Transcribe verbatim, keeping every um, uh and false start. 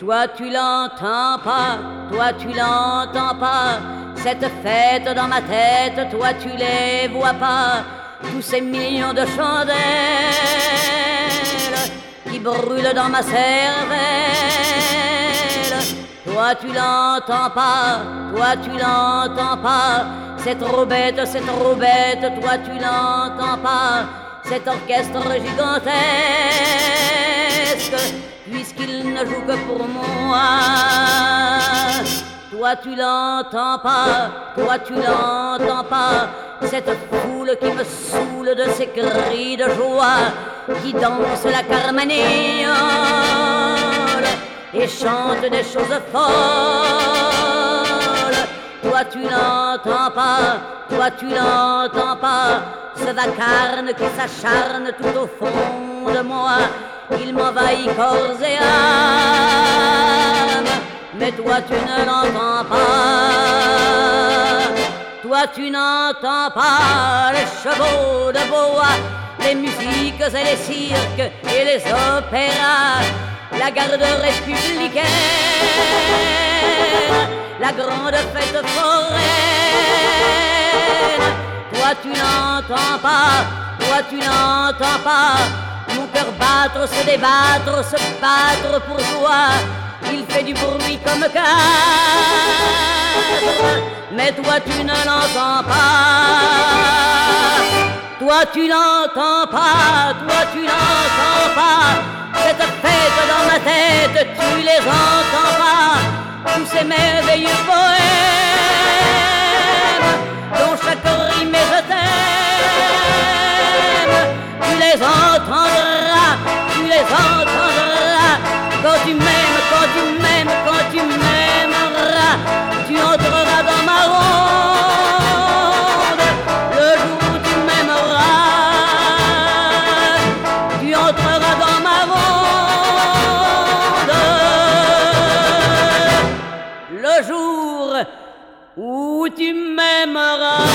Toi tu l'entends pas, toi tu l'entends pas, cette fête dans ma tête, toi tu les vois pas, tous ces millions de chandelles qui brûlent dans ma cervelle. Toi tu l'entends pas, toi tu l'entends pas, c'est trop bête, c'est trop bête, toi tu l'entends pas, cet orchestre gigantesque, puisqu'il ne joue que pour moi. Toi tu l'entends pas, toi tu l'entends pas, cette foule qui me saoule de ses cris de joie, qui danse la carmagnole et chante des choses folles. Toi tu l'entends pas, toi tu l'entends pas, ce vacarme qui s'acharne tout au fond de moi, il m'envahit corps et âme, mais toi tu ne l'entends pas. Toi tu n'entends pas les chevaux de bois, les musiques et les cirques et les opéras, la garde républicaine, la grande fête foraine. Toi tu n'entends pas, toi tu n'entends pas, mon cœur battre, se débattre, se battre pour toi, il fait du bruit comme quatre, mais toi tu ne l'entends pas. Toi tu l'entends pas, toi tu l'entends pas, cette fête dans ma tête, tu les entends pas, tous ces merveilleux poèmes, dont chaque rime est je t'aime. Tu les entendras, tu les entendras, quand tu m'aimes, quand tu m'aimes, quand tu m'aimeras, tu entreras dans ma ronde, le jour où tu m'aimeras, tu entreras dans ma ronde, le jour où tu m'aimeras.